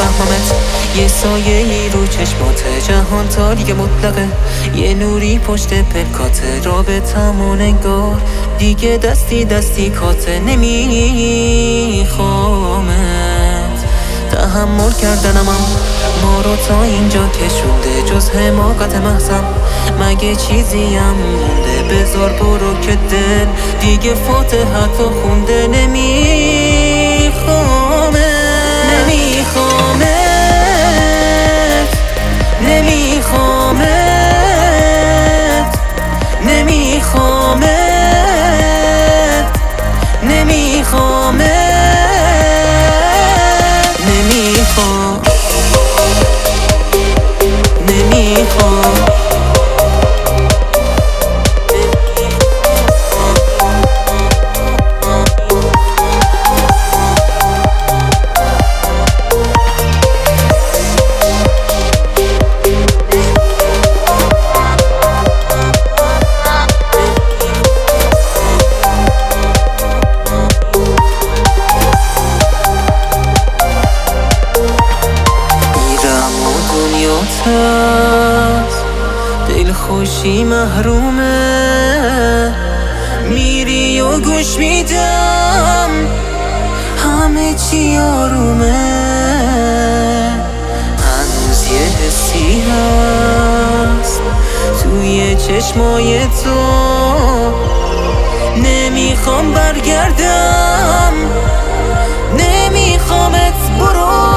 نمیفهممت. یه سایه ای رو چشمات، جهان تاریک مطلقه، یه نوری پشت پلکات، رابطمون انگار دیگه دستی کاته. نمیخوامت، تحمل کردنمم ما رو تا اینجا کشونده، جز حماقت محضم مگه چیزیم مونده؟ بذار برو که دل دیگه فاتحت رو خونده. نمیخوامت، نمیخوامت، نمیخوامت، نمیخوامت، نمیخوام، نمیخوام. دل خوشی محرومه، میری و گوش میدم همه چی آرومه. هنوز یه حسی هست توی چشمای تو، نمیخوام برگردم، نمیخوامت، برو.